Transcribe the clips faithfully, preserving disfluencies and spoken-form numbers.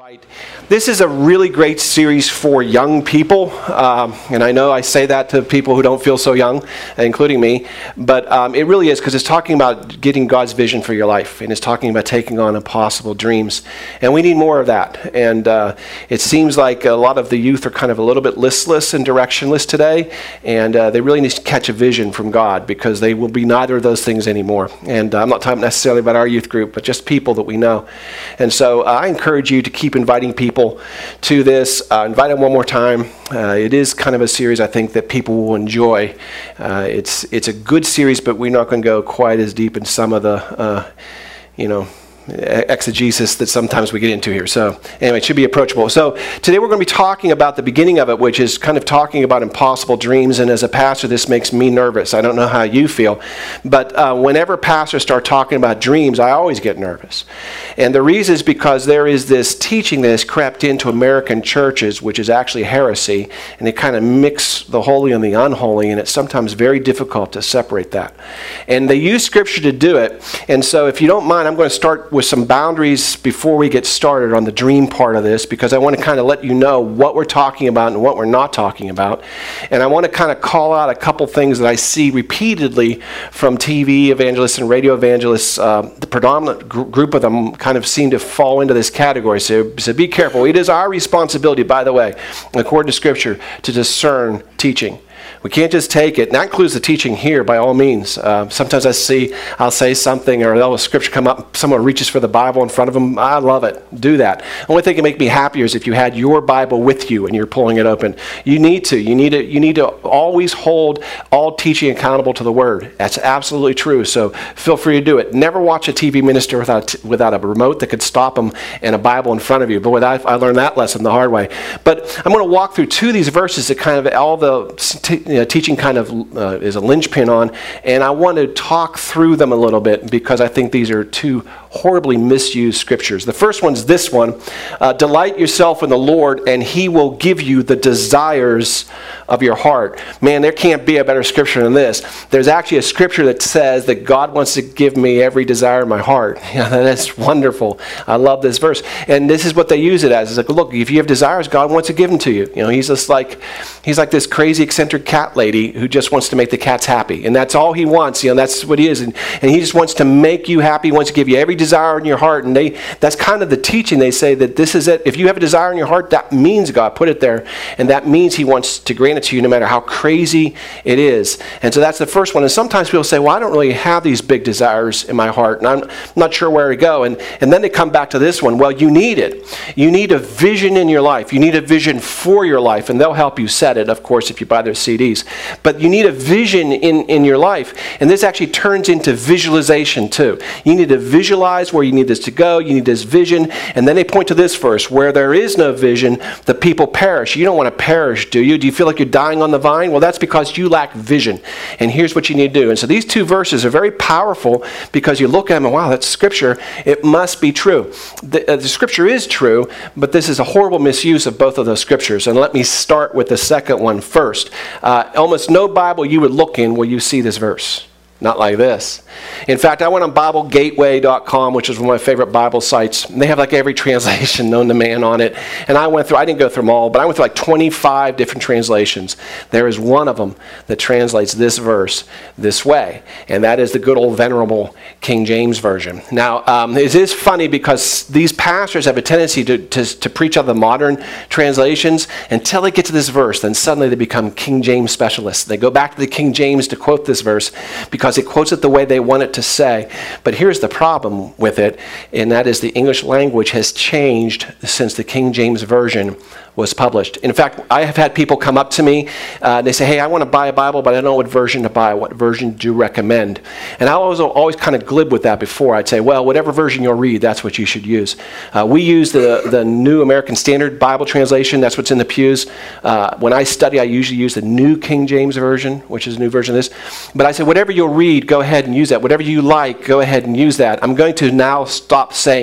Right. This is a really great series for young people, um, and I know I say that to people who don't feel so young, including me, but um, it really is because it's talking about getting God's vision for your life, and it's talking about taking on impossible dreams, and we need more of that. And uh, it seems like a lot of the youth are kind of a little bit listless and directionless today, and uh, they really need to catch a vision from God because they will be neither of those things anymore. And uh, I'm not talking necessarily about our youth group, but just people that we know. And so uh, I encourage you to keep inviting people to this. Uh, invite them one more time. Uh, it is kind of a series I think that people will enjoy. Uh, it's it's a good series, but we're not going to go quite as deep in some of the, uh, you know, exegesis that sometimes we get into here. So anyway, it should be approachable. So today we're going to be talking about the beginning of it, which is kind of talking about impossible dreams. And as a pastor, this makes me nervous. I don't know how you feel, but uh, whenever pastors start talking about dreams, I always get nervous. And the reason is because there is this teaching that has crept into American churches, which is actually heresy, and they kind of mix the holy and the unholy, and it's sometimes very difficult to separate that. And they use Scripture to do it. And so if you don't mind, I'm going to start with some boundaries before we get started on the dream part of this, because I want to kind of let you know what we're talking about and what we're not talking about. And I want to kind of call out a couple things that I see repeatedly from T V evangelists and radio evangelists. Uh, the predominant gr- group of them kind of seem to fall into this category. So, so be careful. It is our responsibility, by the way, according to Scripture, to discern teaching. We can't just take it. And that includes the teaching here, by all means. Uh, sometimes I see, I'll say something, or there'll a scripture come up, someone reaches for the Bible in front of them. I love it. Do that. The only thing that make me happier is if you had your Bible with you and you're pulling it open. You need to. You need to, you need to always hold all teaching accountable to the Word. That's absolutely true. So feel free to do it. Never watch a T V minister without a, without a remote that could stop them and a Bible in front of you. But I, I learned that lesson the hard way. But I'm going to walk through two of these verses that kind of all the t- You know, teaching kind of uh, is a linchpin on, and I want to talk through them a little bit because I think these are two horribly misused scriptures. The first one's this one: uh, delight yourself in the Lord, and He will give you the desires of your heart. Man, there can't be a better scripture than this. There's actually a scripture that says that God wants to give me every desire of my heart. Yeah, that's wonderful. I love this verse, and this is what they use it as. It's like, look, if you have desires, God wants to give them to you. You know, He's just like He's like this crazy eccentric cat lady who just wants to make the cats happy, and that's all He wants. You know, that's what He is, and, and He just wants to make you happy. He wants to give you every desire in your heart, and they that's kind of the teaching. They say that this is it. If you have a desire in your heart, that means God put it there, and that means He wants to grant it to you no matter how crazy it is. And so that's the first one. And sometimes people say, well, I don't really have these big desires in my heart, and I'm not sure where to go. And, and then they come back to this one. Well, you need it. You need a vision in your life. You need a vision for your life, and they'll help you set it, of course, if you buy their C Ds. But you need a vision in, in your life, and this actually turns into visualization too. You need to visualize where you need this to go. You need this vision, and then they point to this verse: where there is no vision, the people perish. You don't want to perish, do you? Do you feel like you're dying on the vine? Well, that's because you lack vision, and here's what you need to do. And so these two verses are very powerful because you look at them and, wow, that's Scripture. It must be true. The, uh, the Scripture is true, but this is a horrible misuse of both of those Scriptures. And let me start with the second one first. Uh, almost no Bible you would look in will you see this verse. Not like this. In fact, I went on Bible Gateway dot com, which is one of my favorite Bible sites. They have like every translation known to man on it. And I went through, I didn't go through them all, but I went through like twenty-five different translations. There is one of them that translates this verse this way. And that is the good old venerable King James Version. Now, um, it is funny because these pastors have a tendency to, to, to preach out the modern translations until they get to this verse. Then suddenly they become King James specialists. They go back to the King James to quote this verse because it quotes it the way they want it to say. But here's the problem with it, and that is the English language has changed since the King James Version was published. In fact, I have had people come up to me, uh, they say, hey, I want to buy a Bible, but I don't know what version to buy. What version do you recommend? And I was always kind of glib with that before. I'd say, well, whatever version you'll read, that's what you should use. Uh, we use the, the New American Standard Bible Translation. That's what's in the pews. Uh, when I study, I usually use the New King James Version, which is a new version of this. But I said, whatever you'll read, go ahead and use that. Whatever you like, go ahead and use that. I'm going to now stop saying that.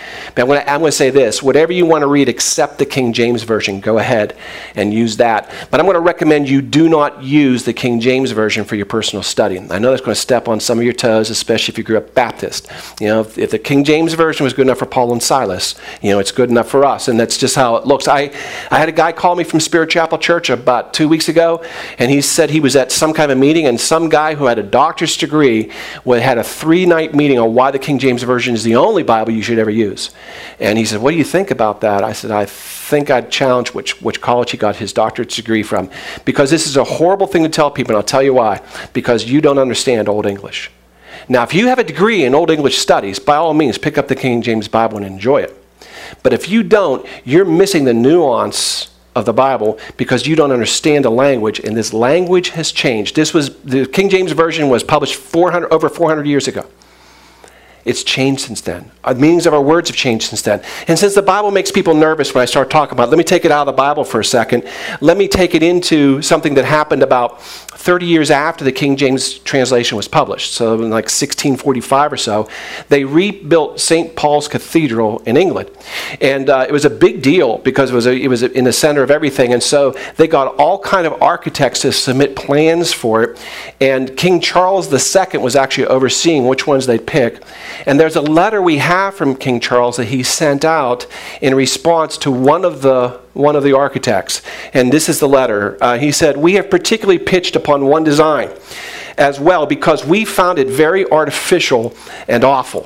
But I'm going, to, I'm going to say this. Whatever you want to read except the King James Version, go ahead and use that. But I'm going to recommend you do not use the King James Version for your personal study. I know that's going to step on some of your toes, especially if you grew up Baptist. You know, if, if the King James Version was good enough for Paul and Silas, you know, it's good enough for us. And that's just how it looks. I, I had a guy call me from Spirit Chapel Church about two weeks ago, and he said he was at some kind of meeting, and some guy who had a doctor's degree had a three-night meeting on why the King James Version is the only Bible you should ever use. And he said, what do you think about that? I said, I think I'd challenge which, which college he got his doctorate's degree from. Because this is a horrible thing to tell people, and I'll tell you why. Because you don't understand Old English. Now, if you have a degree in Old English studies, by all means, pick up the King James Bible and enjoy it. But if you don't, you're missing the nuance of the Bible because you don't understand the language, and this language has changed. This was, the King James Version was published four hundred, over four hundred years ago. It's changed since then. The meanings of our words have changed since then. And since the Bible makes people nervous when I start talking about it, let me take it out of the Bible for a second. Let me take it into something that happened about thirty years after the King James translation was published. So in like sixteen forty-five or so, they rebuilt Saint Paul's Cathedral in England. And uh, it was a big deal because it was, a, it was in the center of everything. And so they got all kind of architects to submit plans for it. And King Charles the Second was actually overseeing which ones they'd pick. And there's a letter we have from King Charles that he sent out in response to one of the one of the architects. And this is the letter. Uh, he said, we have particularly pitched upon one design as well because we found it very artificial and awful.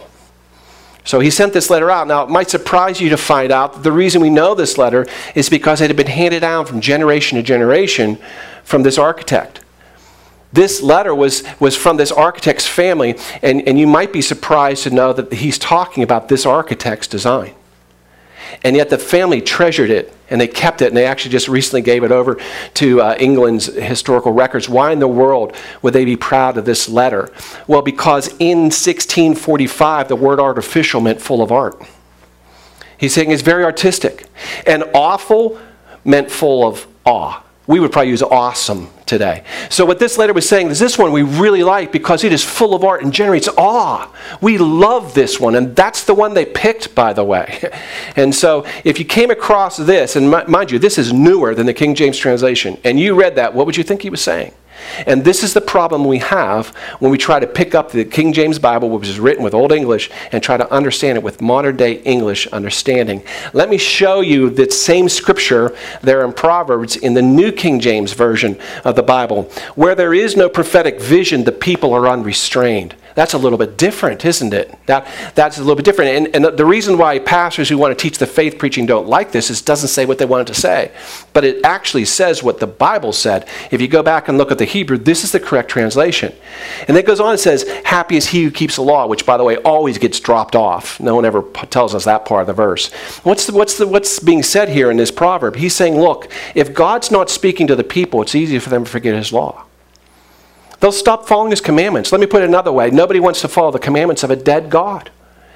So he sent this letter out. Now, it might surprise you to find out that the reason we know this letter is because it had been handed down from generation to generation from this architect. This letter was, was from this architect's family, and, and you might be surprised to know that he's talking about this architect's design. And yet the family treasured it, and they kept it, and they actually just recently gave it over to uh, England's historical records. Why in the world would they be proud of this letter? Well, because in sixteen forty-five, the word artificial meant full of art. He's saying it's very artistic. And awful meant full of awe. We would probably use awesome today. So what this letter was saying is this one we really like because it is full of art and generates awe. We love this one, and that's the one they picked, by the way. And so if you came across this, and mind you, this is newer than the King James translation, and you read that, what would you think he was saying? And this is the problem we have when we try to pick up the King James Bible, which is written with Old English, and try to understand it with modern day English understanding. Let me show you that same scripture there in Proverbs in the New King James Version of the Bible. Where there is no prophetic vision, the people are unrestrained. That's a little bit different, isn't it? That, that's a little bit different. And, and the reason why pastors who want to teach the faith preaching don't like this is it doesn't say what they want it to say. But it actually says what the Bible said. If you go back and look at the Hebrew, this is the correct translation. And it goes on and says, happy is he who keeps the law, which, by the way, always gets dropped off. No one ever p- tells us that part of the verse. What's, the, what's, the, what's being said here in this proverb? He's saying, look, if God's not speaking to the people, it's easy for them to forget his law. They'll stop following his commandments. Let me put it another way. Nobody wants to follow the commandments of a dead God.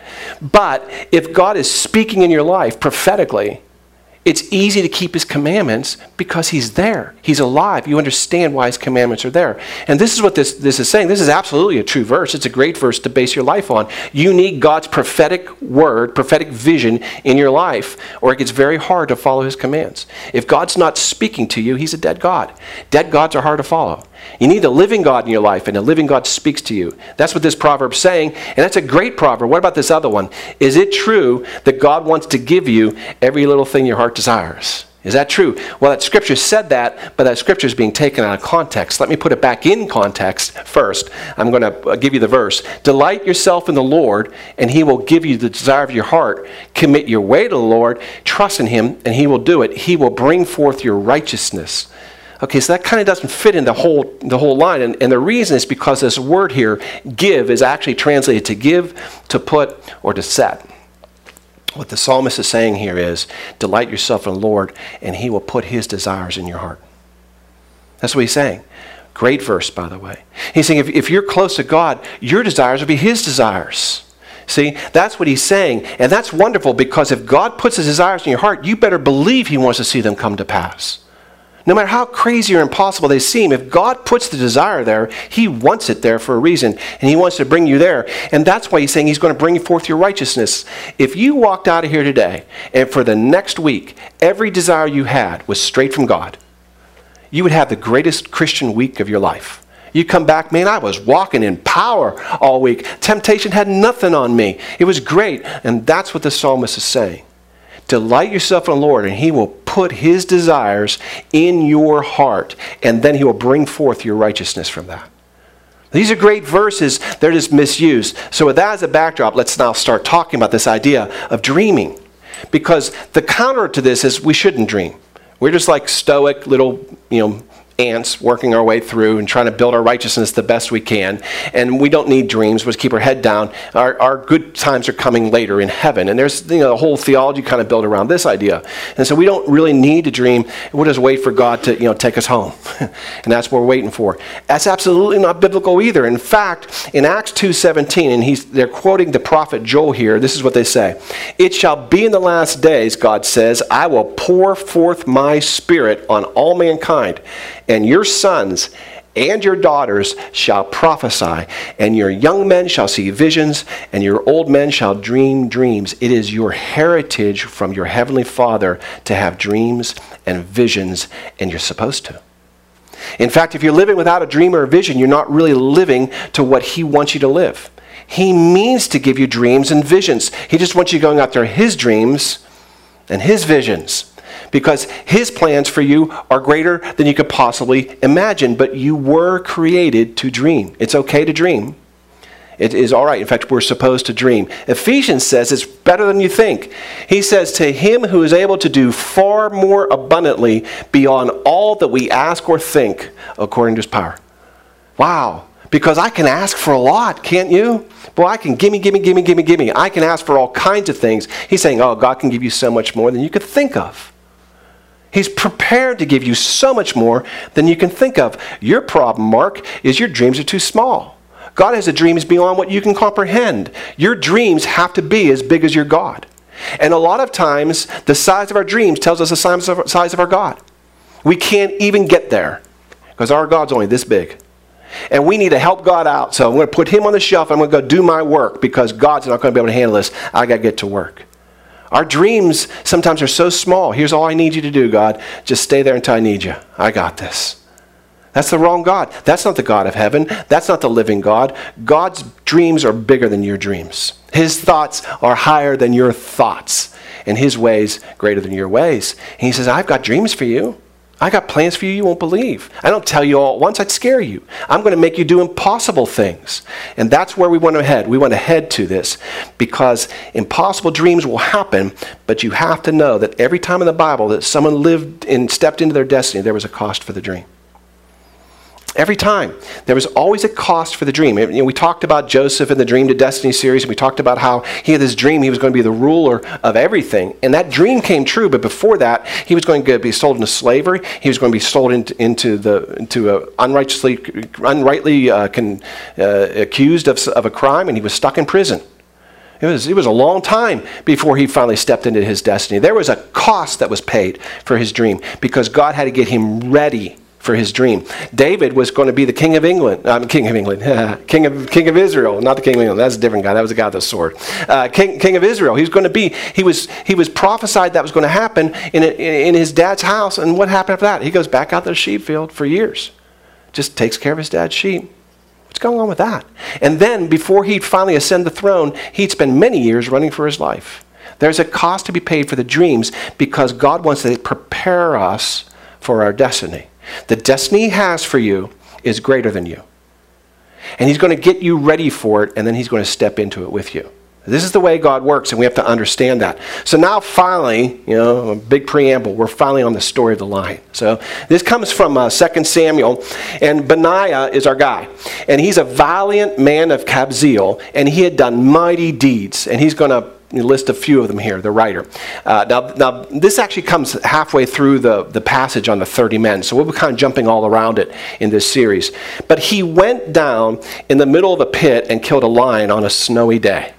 But if God is speaking in your life prophetically, it's easy to keep his commandments because he's there. He's alive. You understand why his commandments are there. And this is what this, this is saying. This is absolutely a true verse. It's a great verse to base your life on. You need God's prophetic word, prophetic vision in your life, or it gets very hard to follow his commands. If God's not speaking to you, he's a dead God. Dead gods are hard to follow. You need a living God in your life, and a living God speaks to you. That's what this proverb's saying, and that's a great proverb. What about this other one? Is it true that God wants to give you every little thing your heart desires? Is that true? Well, that scripture said that, but that scripture is being taken out of context. Let me put it back in context first. I'm going to give you the verse. Delight yourself in the Lord, and he will give you the desire of your heart. Commit your way to the Lord. Trust in him, and he will do it. He will bring forth your righteousness. Okay, so that kind of doesn't fit in the whole, the whole line. And, and the reason is because this word here, give, is actually translated to give, to put, or to set. What the psalmist is saying here is, delight yourself in the Lord, and he will put his desires in your heart. That's what he's saying. Great verse, by the way. He's saying if, if you're close to God, your desires will be his desires. See, that's what he's saying. And that's wonderful because if God puts his desires in your heart, you better believe he wants to see them come to pass. No matter how crazy or impossible they seem, if God puts the desire there, he wants it there for a reason, and he wants to bring you there. And that's why he's saying he's going to bring forth your righteousness. If you walked out of here today, and for the next week, every desire you had was straight from God, you would have the greatest Christian week of your life. You come back, man, I was walking in power all week. Temptation had nothing on me. It was great. And that's what the psalmist is saying. Delight yourself in the Lord, and he will put his desires in your heart, and then he will bring forth your righteousness from that. These are great verses. They're just misused. So with that as a backdrop, let's now start talking about this idea of dreaming. Because the counter to this is we shouldn't dream. We're just like stoic little, you know, ants working our way through and trying to build our righteousness the best we can. And we don't need dreams. We just keep our head down. Our, our good times are coming later in heaven. And there's, you know, a whole theology kind of built around this idea. And so we don't really need to dream. We'll just wait for God to, you know, take us home. And that's what we're waiting for. That's absolutely not biblical either. In fact, in Acts two seventeen, and he's, they're quoting the prophet Joel here, this is what they say. It shall be in the last days, God says, I will pour forth my spirit on all mankind. And your sons and your daughters shall prophesy, and your young men shall see visions, and your old men shall dream dreams. It is your heritage from your heavenly Father to have dreams and visions, and you're supposed to. In fact, if you're living without a dream or a vision, you're not really living to what he wants you to live. He means to give you dreams and visions. He just wants you going after his dreams and his visions. Because his plans for you are greater than you could possibly imagine. But you were created to dream. It's okay to dream. It is all right. In fact, we're supposed to dream. Ephesians says it's better than you think. He says, to him who is able to do far more abundantly beyond all that we ask or think, according to his power. Wow. Because I can ask for a lot, can't you? Boy, I can gimme, gimme, gimme, gimme, gimme. I can ask for all kinds of things. He's saying, oh, God can give you so much more than you could think of. He's prepared to give you so much more than you can think of. Your problem, Mark, is your dreams are too small. God has a dreams beyond what you can comprehend. Your dreams have to be as big as your God. And a lot of times, the size of our dreams tells us the size of our God. We can't even get there because our God's only this big. And we need to help God out. So I'm going to put him on the shelf. I'm going to go do my work because God's not going to be able to handle this. I got to get to work. Our dreams sometimes are so small. Here's all I need you to do, God. Just stay there until I need you. I got this. That's the wrong God. That's not the God of heaven. That's not the living God. God's dreams are bigger than your dreams. His thoughts are higher than your thoughts. And his ways greater than your ways. And he says, I've got dreams for you. I got plans for you you won't believe. I don't tell you all at once. I'd scare you. I'm going to make you do impossible things. And that's where we want to head. We want to head to this because impossible dreams will happen, but you have to know that every time in the Bible that someone lived and stepped into their destiny, there was a cost for the dream. Every time. There was always a cost for the dream. You know, we talked about Joseph in the Dream to Destiny series, and we talked about how he had this dream he was going to be the ruler of everything. And that dream came true, but before that, he was going to be sold into slavery. He was going to be sold into, into the into a unrighteously, unrightly uh, con, uh, accused of, of a crime, and he was stuck in prison. It was, it was a long time before he finally stepped into his destiny. There was a cost that was paid for his dream because God had to get him ready for his dream. David was going to be the king of England. I'm um, king of England. king of King of Israel, not the king of England. That's a different guy. That was the guy with the sword. Uh, king King of Israel. He was going to be. He was he was prophesied that was going to happen in, a, in in his dad's house. And what happened after that? He goes back out to the sheep field for years, just takes care of his dad's sheep. What's going on with that? And then before he'd finally ascend the throne, he'd spend many years running for his life. There's a cost to be paid for the dreams because God wants to prepare us for our destiny. The destiny he has for you is greater than you. And he's going to get you ready for it, and then he's going to step into it with you. This is the way God works, and we have to understand that. So now finally, you know, a big preamble, we're finally on the story of the lion. So this comes from uh, Second Samuel, and Benaiah is our guy. And he's a valiant man of Kabzeel, and he had done mighty deeds. And he's going to list a few of them here, the writer. Uh, now, now, this actually comes halfway through the, the passage on the thirty men, so we'll be kind of jumping all around it in this series. But he went down in the middle of a pit and killed a lion on a snowy day.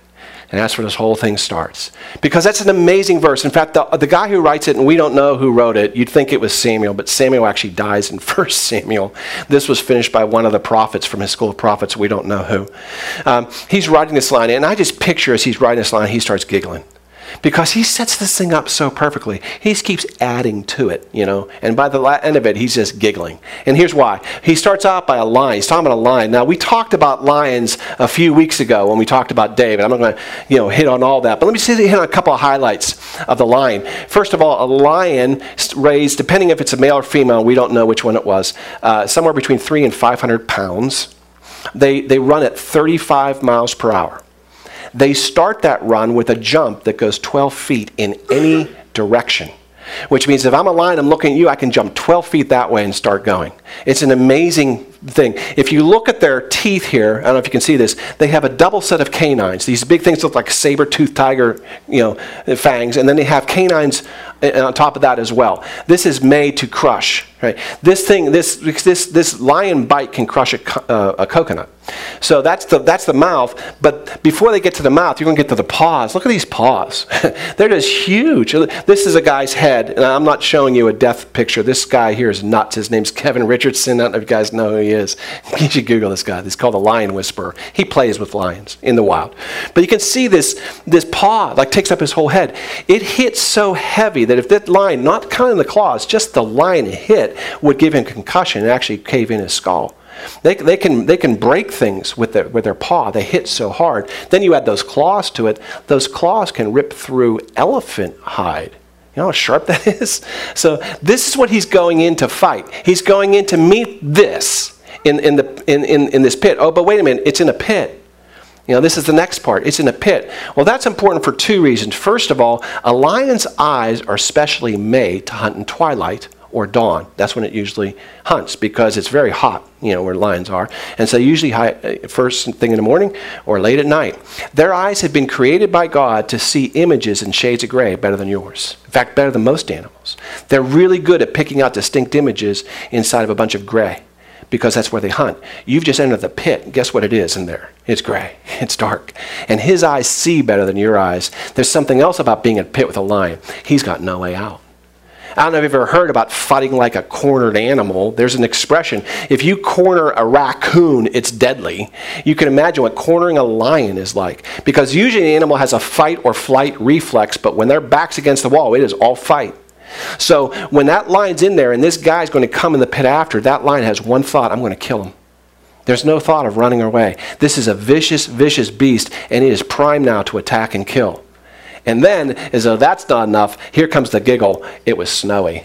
And that's where this whole thing starts. Because that's an amazing verse. In fact, the, the guy who writes it, and we don't know who wrote it, you'd think it was Samuel, but Samuel actually dies in First Samuel. This was finished by one of the prophets from his school of prophets. We don't know who. Um, he's writing this line, and I just picture as he's writing this line, he starts giggling. Because he sets this thing up so perfectly. He just keeps adding to it, you know. And by the end of it, he's just giggling. And here's why. He starts out by a lion. He's talking about a lion. Now, we talked about lions a few weeks ago when we talked about David. I'm not going to, you know, hit on all that. But let me see, hit on a couple of highlights of the lion. First of all, a lion raised, depending if it's a male or female, we don't know which one it was, uh, somewhere between three and five hundred pounds. They, they run at thirty-five miles per hour. They start that run with a jump that goes twelve feet in any direction, which means if I'm a lion, I'm looking at you, I can jump twelve feet that way and start going. It's an amazing thing. If you look at their teeth here, I don't know if you can see this, they have a double set of canines. These big things look like saber-toothed tiger, you know, fangs, and then they have canines on top of that as well. This is made to crush. Right? This thing, this this this lion bite can crush a, uh, a coconut. So that's the that's the mouth. But before they get to the mouth, you're going to get to the paws. Look at these paws. They're just huge. This is a guy's head, and I'm not showing you a death picture. This guy here is nuts. His name's Kevin Richardson. I don't know if you guys know who he is. You should Google this guy. He's called the Lion Whisperer. He plays with lions in the wild. But you can see this this paw like takes up his whole head. It hits so heavy that if that lion, not counting the claws, just the lion hit, would give him concussion and actually cave in his skull. They, they can they can break things with their with their paw. They hit so hard. Then you add those claws to it. Those claws can rip through elephant hide. You know how sharp that is? So this is what he's going in to fight. He's going in to meet this in, in the in, in, in this pit. Oh, but wait a minute, it's in a pit. You know, this is the next part. It's in a pit. Well, that's important for two reasons. First of all, a lion's eyes are specially made to hunt in twilight or dawn. That's when it usually hunts because it's very hot, you know, where lions are. And so usually high, first thing in the morning or late at night. Their eyes have been created by God to see images in shades of gray better than yours. In fact, better than most animals. They're really good at picking out distinct images inside of a bunch of gray because that's where they hunt. You've just entered the pit. Guess what it is in there? It's gray. It's dark. And his eyes see better than your eyes. There's something else about being in a pit with a lion. He's got no way out. I don't know if you've ever heard about fighting like a cornered animal. There's an expression. If you corner a raccoon, it's deadly. You can imagine what cornering a lion is like. Because usually an animal has a fight or flight reflex, but when their back's against the wall, it is all fight. So when that lion's in there and this guy's going to come in the pit after, that lion has one thought: I'm going to kill him. There's no thought of running away. This is a vicious, vicious beast, and it is primed now to attack and kill. And then, as though that's not enough, here comes the giggle. It was snowy.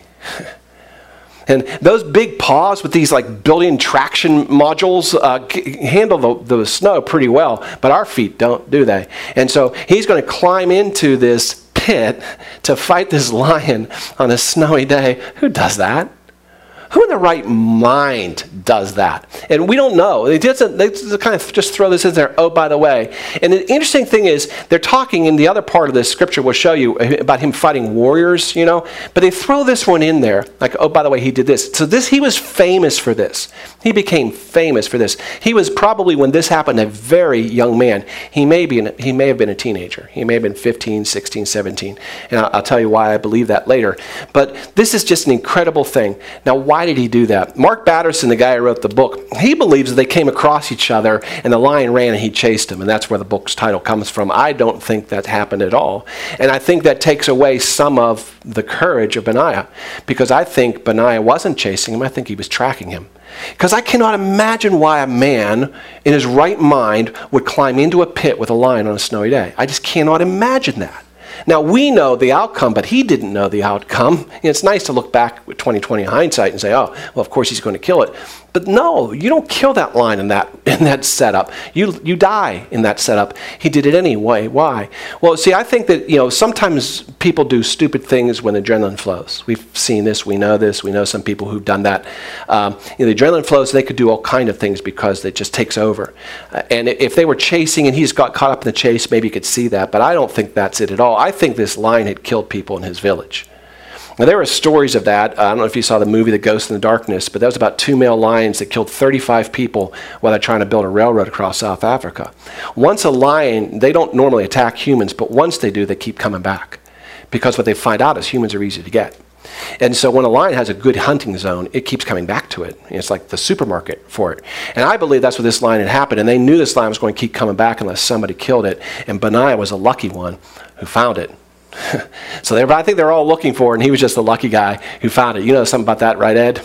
And those big paws with these like built-in traction modules uh, handle the, the snow pretty well, but our feet don't, do they? And so he's going to climb into this pit to fight this lion on a snowy day. Who does that? Who in their right mind does that? And we don't know. They just, they just kind of just throw this in there, oh, by the way. And the interesting thing is, they're talking in the other part of this scripture we'll show you about him fighting warriors, you know. But they throw this one in there, like, oh, by the way, he did this. So this, he was famous for this. He became famous for this. He was probably, when this happened, a very young man. He may be, an, he may have been a teenager. He may have been fifteen, sixteen, seventeen. And I'll, I'll tell you why I believe that later. But this is just an incredible thing. Now, why did he do that? Mark Batterson, the guy who wrote the book, he believes that they came across each other and the lion ran and he chased him, and that's where the book's title comes from. I don't think that happened at all. And I think that takes away some of the courage of Benaiah, because I think Benaiah wasn't chasing him. I think he was tracking him. Because I cannot imagine why a man in his right mind would climb into a pit with a lion on a snowy day. I just cannot imagine that. Now, we know the outcome, but he didn't know the outcome. And it's nice to look back with twenty twenty hindsight and say, oh, well, of course he's going to kill it. But no, you don't kill that lion in that in that setup. You you die in that setup. He did it anyway. Why? Well, see, I think that, you know, sometimes people do stupid things when adrenaline flows. We've seen this. We know this. We know some people who've done that. Um, you know, the adrenaline flows, they could do all kind of things because it just takes over. Uh, and if they were chasing and he just got caught up in the chase, maybe you could see that. But I don't think that's it at all. I think this lion had killed people in his village. Now, there are stories of that. I don't know if you saw the movie The Ghost in the Darkness, but that was about two male lions that killed thirty-five people while they're trying to build a railroad across South Africa. Once a lion, they don't normally attack humans, but once they do, they keep coming back. Because what they find out is humans are easy to get. And so when a lion has a good hunting zone, it keeps coming back to it. It's like the supermarket for it. And I believe that's what this lion had happened. And they knew this lion was going to keep coming back unless somebody killed it. And Benaiah was a lucky one who found it. So I think they're all looking for it, and he was just the lucky guy who found it. You know something about that, right, Ed?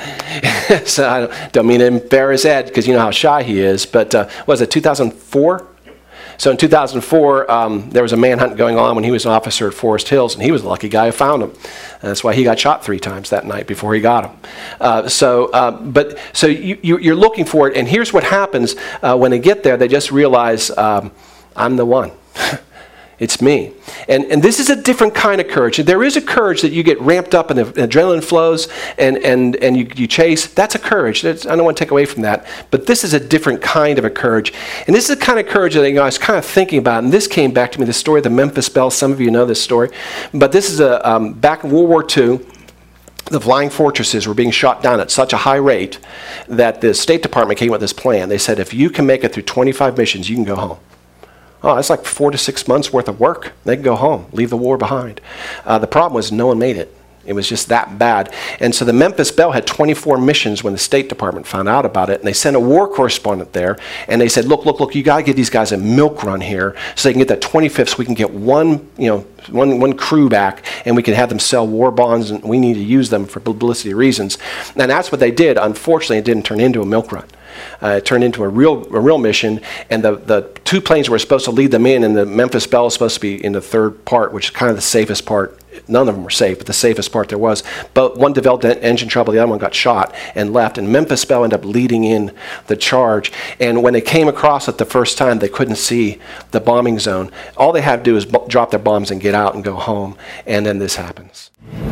So I don't, don't mean to embarrass Ed, because you know how shy he is. But uh, what was it, two thousand four? So in two thousand four, um, there was a manhunt going on when he was an officer at Forest Hills, and he was the lucky guy who found him. And that's why he got shot three times that night before he got him. Uh, so, uh, but so you, you, you're looking for it, and here's what happens uh, when they get there. They just realize, um, I'm the one. It's me. And and this is a different kind of courage. There is a courage that you get ramped up and the adrenaline flows and, and, and you, you chase. That's a courage. That's, I don't want to take away from that. But this is a different kind of a courage. And this is the kind of courage that you know, I was kind of thinking about. And this came back to me, the story of the Memphis Belle. Some of you know this story. But this is a um, back in World War Two. The flying fortresses were being shot down at such a high rate that the State Department came with this plan. They said, if you can make it through twenty-five missions, you can go home. Oh, that's like four to six months worth of work. They can go home, leave the war behind. Uh, the problem was no one made it. It was just that bad. And so the Memphis Belle had twenty-four missions when the State Department found out about it. And they sent a war correspondent there. And they said, look, look, look, you got to give these guys a milk run here so they can get that twenty-fifth so we can get one, you know, one, one crew back and we can have them sell war bonds. And we need to use them for publicity reasons. And that's what they did. Unfortunately, it didn't turn into a milk run. Uh, it turned into a real a real mission, and the, the two planes were supposed to lead them in, and the Memphis Belle was supposed to be in the third part, which is kind of the safest part. None of them were safe, but the safest part there was. But one developed engine trouble, the other one got shot and left, and Memphis Belle ended up leading in the charge. And when they came across it the first time, they couldn't see the bombing zone. All they had to do is b- drop their bombs and get out and go home, and then this happens.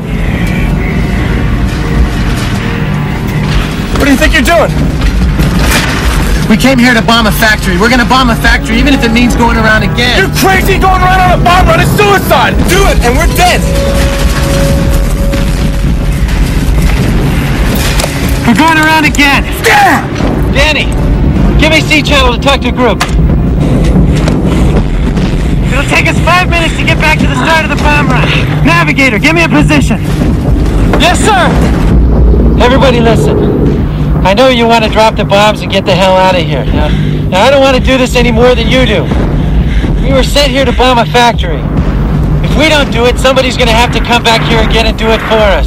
What do you think you're doing? We came here to bomb a factory. We're gonna bomb a factory, even if it means going around again. You're crazy going around on a bomb run. It's suicide. Do it, and we're dead. We're going around again. Yeah! Danny, give me C channel to talk to group. It'll take us five minutes to get back to the start of the bomb run. Navigator, give me a position. Yes, sir. Everybody listen. I know you want to drop the bombs and get the hell out of here. Now, now I don't want to do this any more than you do. We were sent here to bomb a factory. If we don't do it, somebody's going to have to come back here again and do it for us.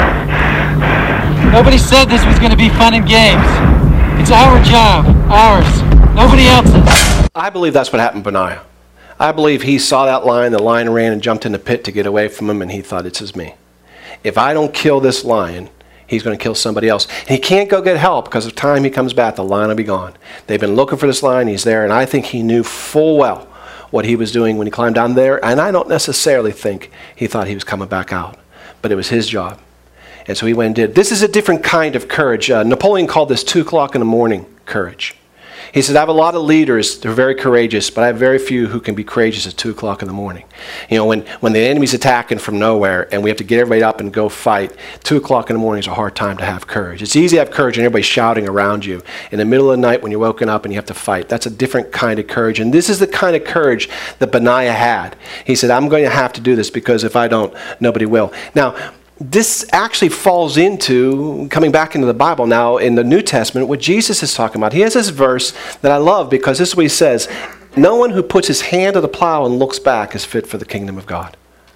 Nobody said this was going to be fun and games. It's our job, ours, nobody else's. I believe that's what happened to Benaiah. I believe he saw that lion, the lion ran and jumped in the pit to get away from him, and he thought, it's just me. If I don't kill this lion, he's going to kill somebody else. And he can't go get help because of time he comes back, the lion will be gone. They've been looking for this lion, he's there, and I think he knew full well what he was doing when he climbed down there, and I don't necessarily think he thought he was coming back out, but it was his job. And so he went and did. This is a different kind of courage. Uh, Napoleon called this two o'clock in the morning courage. He said, I have a lot of leaders who are very courageous, but I have very few who can be courageous at two o'clock in the morning. You know, when, when the enemy's attacking from nowhere and we have to get everybody up and go fight, two o'clock in the morning is a hard time to have courage. It's easy to have courage and everybody's shouting around you. In the middle of the night when you're woken up and you have to fight, that's a different kind of courage. And this is the kind of courage that Benaiah had. He said, I'm going to have to do this because if I don't, nobody will. Now, this actually falls into, coming back into the Bible now, in the New Testament, what Jesus is talking about. He has this verse that I love because this is what he says, no one who puts his hand to the plow and looks back is fit for the kingdom of God.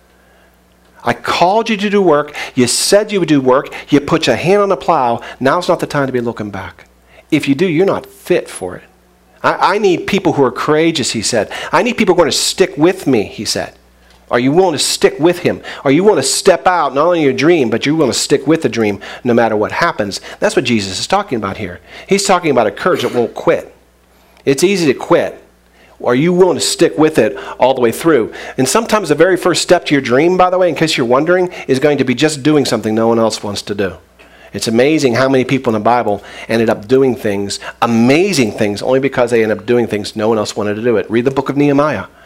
I called you to do work, you said you would do work, you put your hand on the plow, now's not the time to be looking back. If you do, you're not fit for it. I, I need people who are courageous, he said. I need people who are going to stick with me, he said. Are you willing to stick with him? Are you willing to step out, not only your dream, but you're willing to stick with the dream no matter what happens? That's what Jesus is talking about here. He's talking about a courage that won't quit. It's easy to quit. Are you willing to stick with it all the way through? And sometimes the very first step to your dream, by the way, in case you're wondering, is going to be just doing something no one else wants to do. It's amazing how many people in the Bible ended up doing things, amazing things, only because they ended up doing things no one else wanted to do it. Read the book of Nehemiah.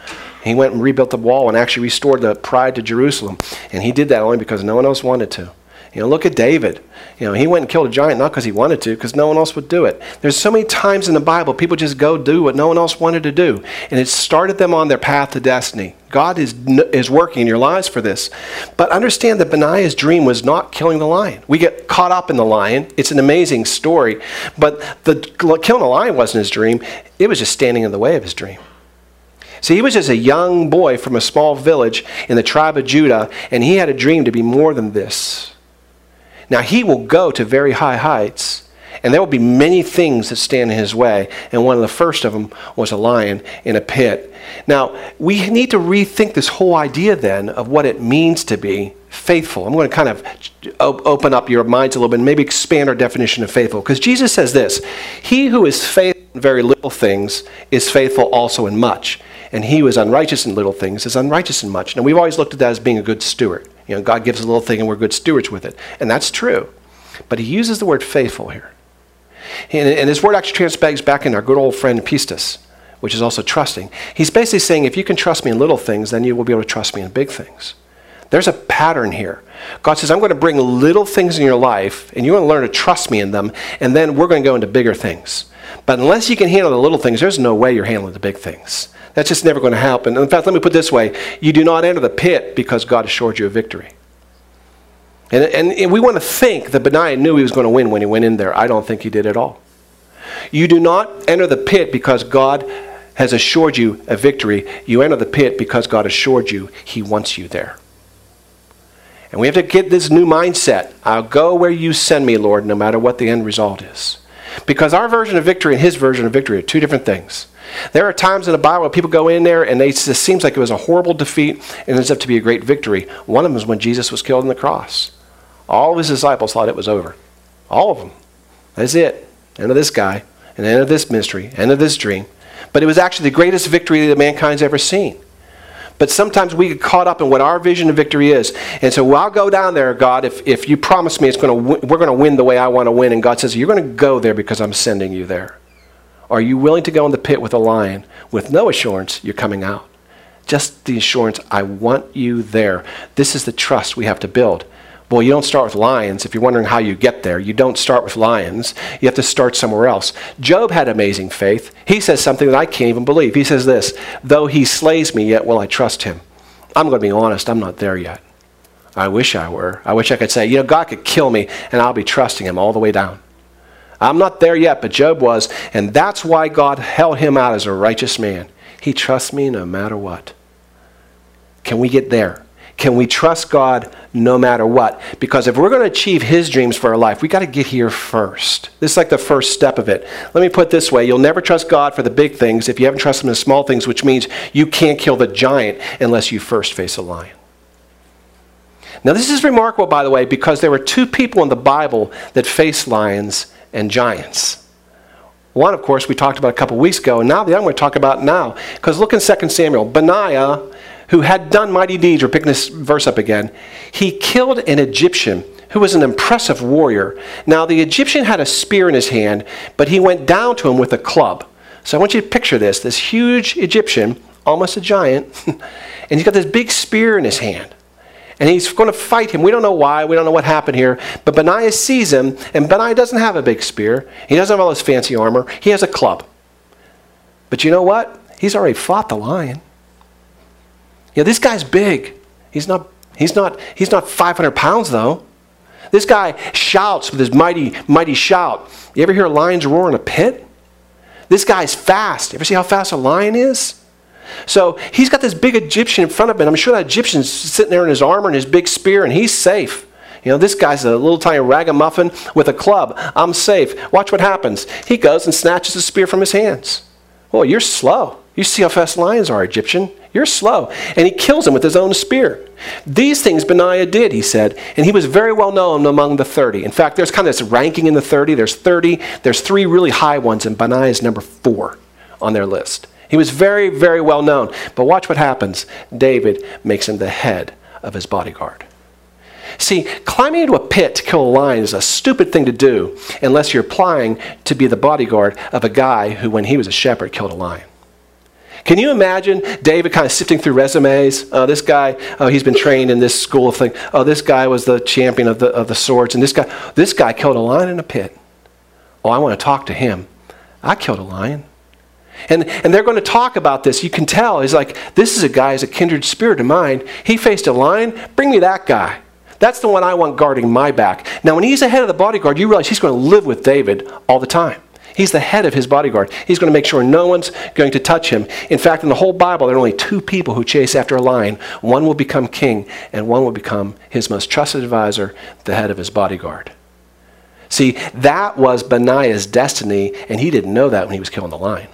He went and rebuilt the wall and actually restored the pride to Jerusalem. And he did that only because no one else wanted to. You know, look at David. You know, he went and killed a giant not because he wanted to, because no one else would do it. There's so many times in the Bible people just go do what no one else wanted to do. And it started them on their path to destiny. God is, is working in your lives for this. But understand that Benaiah's dream was not killing the lion. We get caught up in the lion. It's an amazing story. But the killing the lion wasn't his dream. It was just standing in the way of his dream. See, he was just a young boy from a small village in the tribe of Judah, and he had a dream to be more than this. Now, he will go to very high heights, and there will be many things that stand in his way, and one of the first of them was a lion in a pit. Now, we need to rethink this whole idea then of what it means to be faithful. I'm going to kind of open up your minds a little bit and maybe expand our definition of faithful, because Jesus says this: he who is faithful in very little things is faithful also in much, and he who is unrighteous in little things is unrighteous in much. Now, we've always looked at that as being a good steward. You know, God gives a little thing and we're good stewards with it. And that's true. But he uses the word faithful here. And, and this word actually translates back in our good old friend pistis, which is also trusting. He's basically saying, if you can trust me in little things, then you will be able to trust me in big things. There's a pattern here. God says, I'm going to bring little things in your life, and you're going to learn to trust me in them, and then we're going to go into bigger things. But unless you can handle the little things, there's no way you're handling the big things. That's just never going to happen. In fact, let me put it this way. You do not enter the pit because God assured you of victory. And, and, and we want to think that Benaiah knew he was going to win when he went in there. I don't think he did at all. You do not enter the pit because God has assured you a victory. You enter the pit because God assured you he wants you there. And we have to get this new mindset. I'll go where you send me, Lord, no matter what the end result is. Because our version of victory and his version of victory are two different things. There are times in the Bible where people go in there and they, it seems like it was a horrible defeat and it ends up to be a great victory. One of them is when Jesus was killed on the cross. All of his disciples thought it was over. All of them. That's it. End of this guy, and end of this mystery, end of this dream. But it was actually the greatest victory that mankind's ever seen. But sometimes we get caught up in what our vision of victory is. And so, well, I'll go down there, God, if, if you promise me it's going to we're going to win the way I want to win. And God says, you're going to go there because I'm sending you there. Are you willing to go in the pit with a lion with no assurance you're coming out? Just the assurance, I want you there. This is the trust we have to build. Well, you don't start with lions. If you're wondering how you get there, you don't start with lions. You have to start somewhere else. Job had amazing faith. He says something that I can't even believe. He says this: though he slays me, yet will I trust him. I'm going to be honest, I'm not there yet. I wish I were. I wish I could say, you know, God could kill me and I'll be trusting him all the way down. I'm not there yet, but Job was, and that's why God held him out as a righteous man. He trusts me no matter what. Can we get there? Can we trust God no matter what? Because if we're going to achieve his dreams for our life, we got to get here first. This is like the first step of it. Let me put it this way. You'll never trust God for the big things if you haven't trusted him in the small things, which means you can't kill the giant unless you first face a lion. Now, this is remarkable, by the way, because there were two people in the Bible that faced lions and giants. One, of course, we talked about a couple weeks ago, and now the other one we're talking about now. Because look in Second Samuel. Benaiah, who had done mighty deeds, we're picking this verse up again, he killed an Egyptian who was an impressive warrior. Now, the Egyptian had a spear in his hand, but he went down to him with a club. So I want you to picture this, this huge Egyptian, almost a giant, and he's got this big spear in his hand. And he's going to fight him. We don't know why. We don't know what happened here. But Benaiah sees him, and Benaiah doesn't have a big spear. He doesn't have all this fancy armor. He has a club. But you know what? He's already fought the lion. Yeah, this guy's big. He's not, he's not, he's not five hundred pounds, though. This guy shouts with his mighty, mighty shout. You ever hear lions roar in a pit? This guy's fast. You ever see how fast a lion is? So he's got this big Egyptian in front of him. I'm sure that Egyptian's sitting there in his armor and his big spear, and he's safe. You know, this guy's a little tiny ragamuffin with a club. I'm safe. Watch what happens. He goes and snatches the spear from his hands. Oh, you're slow. You see how fast lions are, Egyptian. You're slow. And he kills him with his own spear. These things Benaiah did, he said, and he was very well known among the thirty. In fact, there's kind of this ranking in the thirty. There's thirty. There's three really high ones, and Benaiah is number four on their list. He was very, very well known. But watch what happens. David makes him the head of his bodyguard. See, climbing into a pit to kill a lion is a stupid thing to do unless you're applying to be the bodyguard of a guy who, when he was a shepherd, killed a lion. Can you imagine David kind of sifting through resumes? Oh, this guy, oh, he's been trained in this school thing. Oh, this guy was the champion of the of the swords, and this guy, this guy killed a lion in a pit. Oh, I want to talk to him. I killed a lion. And and they're going to talk about this. You can tell. He's like, this is a guy, he's a kindred spirit of mine. He faced a lion. Bring me that guy. That's the one I want guarding my back. Now, when he's the head of the bodyguard, you realize he's going to live with David all the time. He's the head of his bodyguard. He's going to make sure no one's going to touch him. In fact, in the whole Bible, there are only two people who chase after a lion. One will become king, and one will become his most trusted advisor, the head of his bodyguard. See, that was Benaiah's destiny, and he didn't know that when he was killing the lion.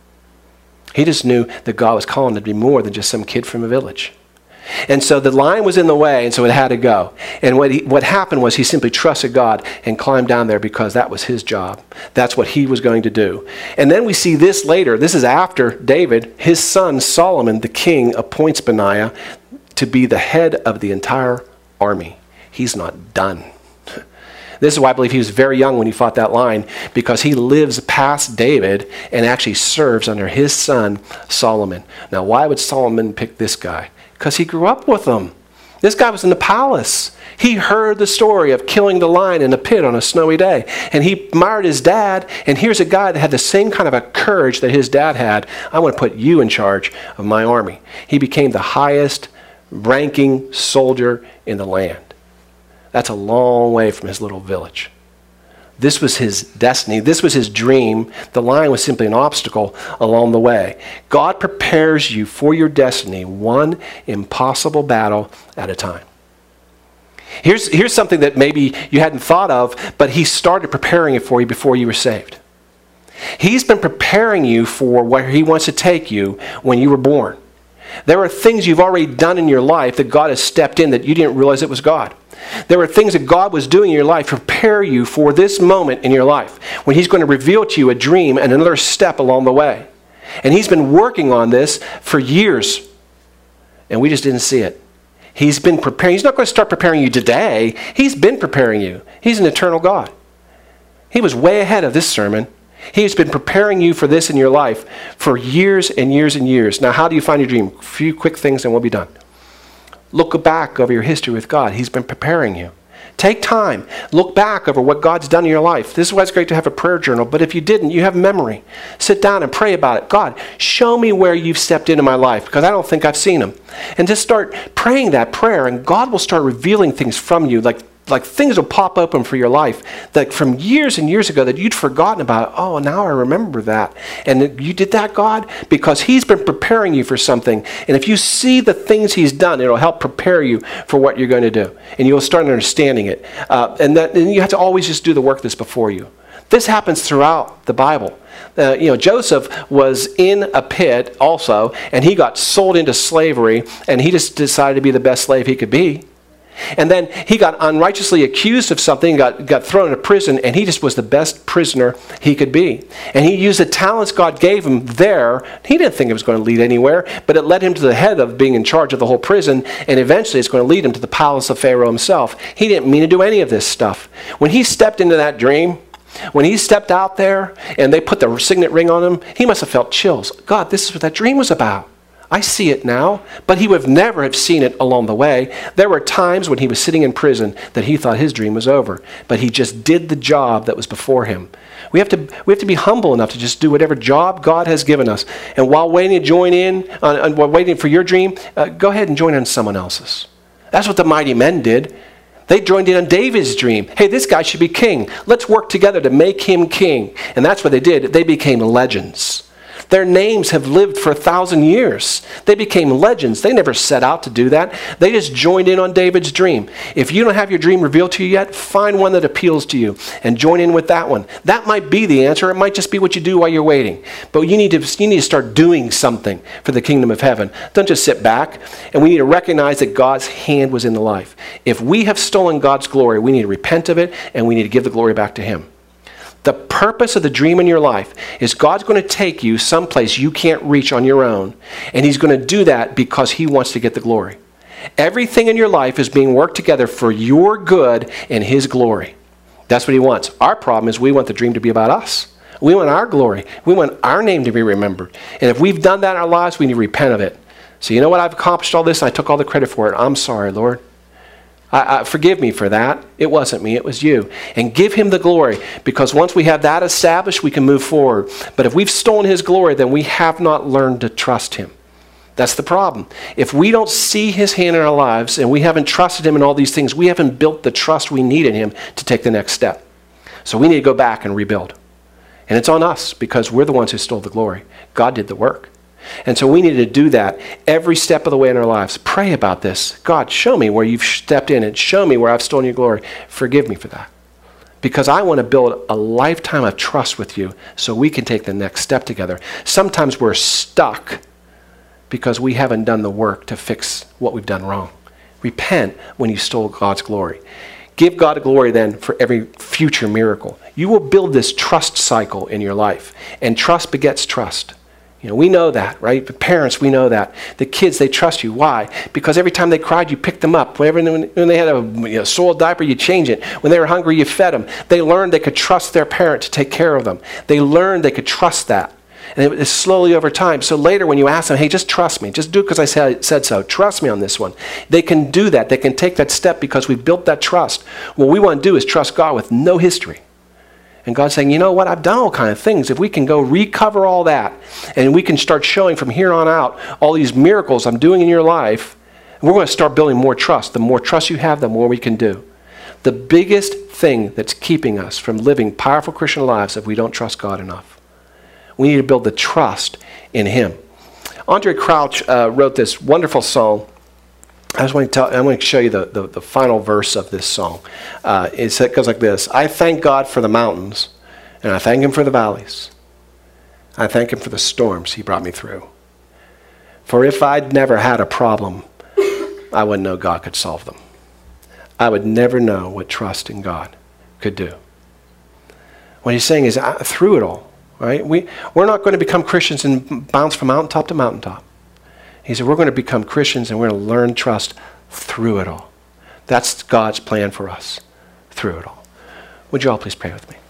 He just knew that God was calling him to be more than just some kid from a village. And so the lion was in the way, and so it had to go. And what he, what happened was he simply trusted God and climbed down there because that was his job. That's what he was going to do. And then we see this later. This is after David. His son Solomon, the king, appoints Benaiah to be the head of the entire army. He's not done. This is why I believe he was very young when he fought that lion, because he lives past David and actually serves under his son Solomon. Now, why would Solomon pick this guy? Because he grew up with him. This guy was in the palace. He heard the story of killing the lion in a pit on a snowy day. And he admired his dad. And here's a guy that had the same kind of a courage that his dad had. I want to put you in charge of my army. He became the highest ranking soldier in the land. That's a long way from his little village. This was his destiny. This was his dream. The lion was simply an obstacle along the way. God prepares you for your destiny, one impossible battle at a time. Here's, here's something that maybe you hadn't thought of, but he started preparing it for you before you were saved. He's been preparing you for where he wants to take you when you were born. There are things you've already done in your life that God has stepped in that you didn't realize it was God. There are things that God was doing in your life to prepare you for this moment in your life when he's going to reveal to you a dream and another step along the way. And he's been working on this for years, and we just didn't see it. He's been preparing. He's not going to start preparing you today. He's been preparing you. He's an eternal God. He was way ahead of this sermon. He's been preparing you for this in your life for years and years and years. Now, how do you find your dream? A few quick things and we'll be done. Look back over your history with God. He's been preparing you. Take time. Look back over what God's done in your life. This is why it's great to have a prayer journal. But if you didn't, you have memory. Sit down and pray about it. God, show me where you've stepped into my life because I don't think I've seen them. And just start praying that prayer and God will start revealing things from you, like Like things will pop open for your life that from years and years ago that you'd forgotten about. Oh, now I remember that. And you did that, God? Because he's been preparing you for something. And if you see the things he's done, it'll help prepare you for what you're going to do. And you'll start understanding it. Uh, and, that, and you have to always just do the work that's before you. This happens throughout the Bible. Uh, you know, Joseph was in a pit also, and he got sold into slavery, and he just decided to be the best slave he could be. And then he got unrighteously accused of something, got, got thrown into prison, and he just was the best prisoner he could be. And he used the talents God gave him there. He didn't think it was going to lead anywhere, but it led him to the head of being in charge of the whole prison, and eventually it's going to lead him to the palace of Pharaoh himself. He didn't mean to do any of this stuff. When he stepped into that dream, when he stepped out there and they put the signet ring on him, he must have felt chills. God, this is what that dream was about. I see it now, but he would never have seen it along the way. There were times when he was sitting in prison that he thought his dream was over, but he just did the job that was before him. We have to we have to be humble enough to just do whatever job God has given us. And while waiting to join in, uh, and while waiting for your dream, uh, go ahead and join on someone else's. That's what the mighty men did. They joined in on David's dream. Hey, this guy should be king. Let's work together to make him king. And that's what they did. They became legends. Their names have lived for a thousand years. They became legends. They never set out to do that. They just joined in on David's dream. If you don't have your dream revealed to you yet, find one that appeals to you and join in with that one. That might be the answer. It might just be what you do while you're waiting. But you need to, you need to start doing something for the kingdom of heaven. Don't just sit back. And we need to recognize that God's hand was in the life. If we have stolen God's glory, we need to repent of it and we need to give the glory back to him. The purpose of the dream in your life is God's going to take you someplace you can't reach on your own. And he's going to do that because he wants to get the glory. Everything in your life is being worked together for your good and his glory. That's what he wants. Our problem is we want the dream to be about us. We want our glory. We want our name to be remembered. And if we've done that in our lives, we need to repent of it. So you know what? I've accomplished all this, and I took all the credit for it. I'm sorry, Lord. I, I, forgive me for that. It wasn't me, it was you. And give him the glory, because once we have that established, we can move forward. But if we've stolen his glory, then we have not learned to trust him. That's the problem. If we don't see his hand in our lives, and we haven't trusted him in all these things, we haven't built the trust we need in him to take the next step. So we need to go back and rebuild. And it's on us, because we're the ones who stole the glory. God did the work. And so we need to do that every step of the way in our lives. Pray about this. God, show me where you've stepped in, and show me where I've stolen your glory. Forgive me for that. Because I want to build a lifetime of trust with you so we can take the next step together. Sometimes we're stuck because we haven't done the work to fix what we've done wrong. Repent when you stole God's glory. Give God glory then for every future miracle. You will build this trust cycle in your life. And trust begets trust. You know, we know that, right? The parents, we know that. The kids, they trust you. Why? Because every time they cried, you picked them up. Whenever, when they had a you know, soiled diaper, you changed it. When they were hungry, you fed them. They learned they could trust their parent to take care of them. They learned they could trust that. And it was slowly over time. So later when you ask them, hey, just trust me. Just do it because I said, said so. Trust me on this one. They can do that. They can take that step because we've built that trust. What we want to do is trust God with no history. And God's saying, you know what, I've done all kinds of things. If we can go recover all that, and we can start showing from here on out all these miracles I'm doing in your life, we're going to start building more trust. The more trust you have, the more we can do. The biggest thing that's keeping us from living powerful Christian lives if we don't trust God enough. We need to build the trust in him. Andre Crouch uh, wrote this wonderful song. I just want to tell, I want to show you the, the, the final verse of this song. Uh, it goes like this. I thank God for the mountains, and I thank him for the valleys. I thank him for the storms he brought me through. For if I'd never had a problem, I wouldn't know God could solve them. I would never know what trust in God could do. What he's saying is, uh, through it all, right? We, we're not going to become Christians and bounce from mountaintop to mountaintop. He said, we're going to become Christians and we're going to learn trust through it all. That's God's plan for us, through it all. Would you all please pray with me?